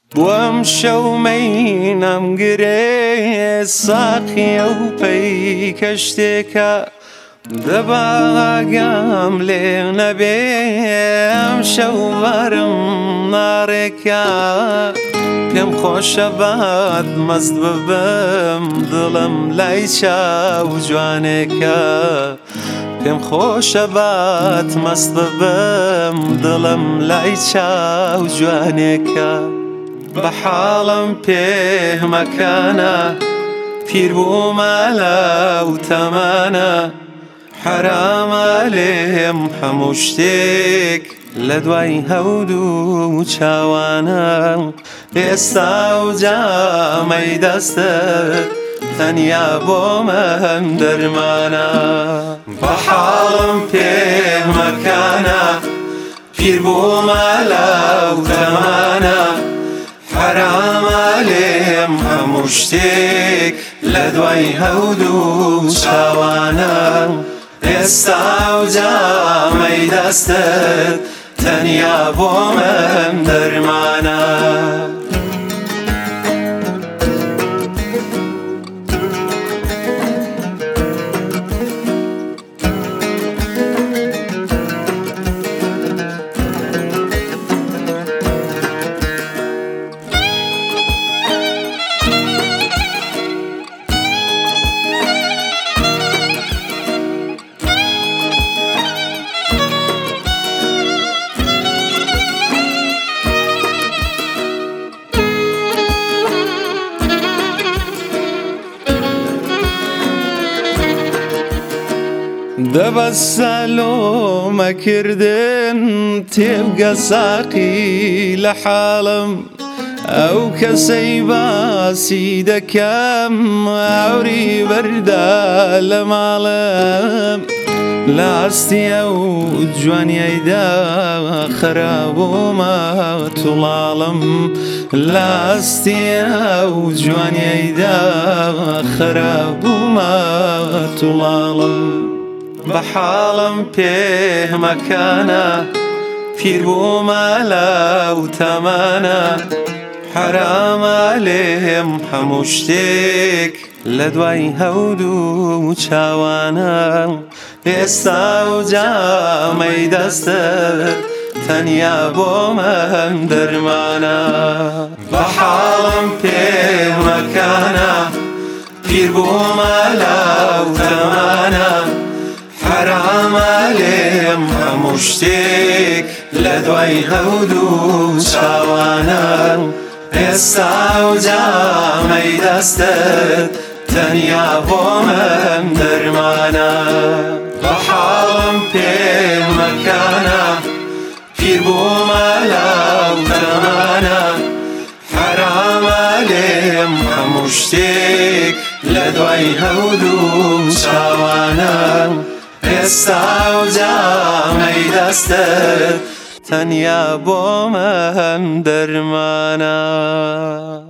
بۆم شەومەینەم گرێ ساقیە و پەیکە شتێکە دەباگام لێ نەبێ ئەم شەو بەرم ناڕێکە پێم خۆشە بات مەست ببم دڵم لای چاو جوانێکە پێم خۆشە بات مەست ببم دڵم لای چاو جوانێکە بە حاڵم پێ مەکانە پیر بوومە لەو تەمانە حرامە لێم هەموو شتێک لە دوای هەود و چاوانە ئێستا و جامەی دەستت تەنیا بۆ من دەرمانە بە حاڵم پێ مەکانە پیر بوومە لەو تەمانە حرامە لێم هەموو شتێک لە دوای هەود و چاوانە ئێستا و جامەی دەستت تەنیا بۆ من دەرمانە دەبەستە لۆمەکردن تێبگە ساقی لە حاڵم ئەو کەسەی باسی دەکەم ئاوری بەردا لە ماڵم لە ئەستیە و جوانیایدا خەرابوومە توڵاڵم لە ئەستیە و جوانیایدا خەرابوومە توڵاڵم بە حاڵم پێ مەکانە پیر بوومە لەو تەمانە حرامە لێم هەموو شتێک لە دوای هەود و چاوانە ئێستا و جامەی دەستت تەنیا بۆ من دەرمانە بە حاڵم پێ مەکانە پیر بوومە لەو تەمانە حرامە لێم هەموو شتێک لە دوای هەود و چاوانە ئێستا و جامەی دەستت تەنیا بۆ من دەرمانە بە حاڵم پێ مەکانە پیر بوومە لەو تەمانە حرامە لێم هەموو شتێک لە دوای هەود و چاوانە ئێستا و جامەی دەستت تەنیا بۆ من دەرمانە